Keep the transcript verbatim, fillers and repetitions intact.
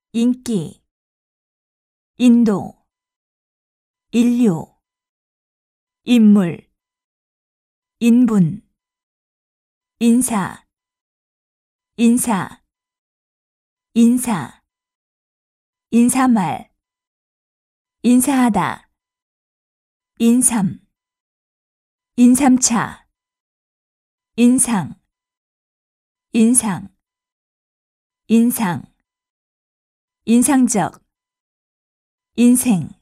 인기, 인도, 인류, 인물, 인분, 인사, 인사, 인사, 인사말, 인사하다, 인삼, 인삼차, 인상, 인상, 인상, 인상적, 인생.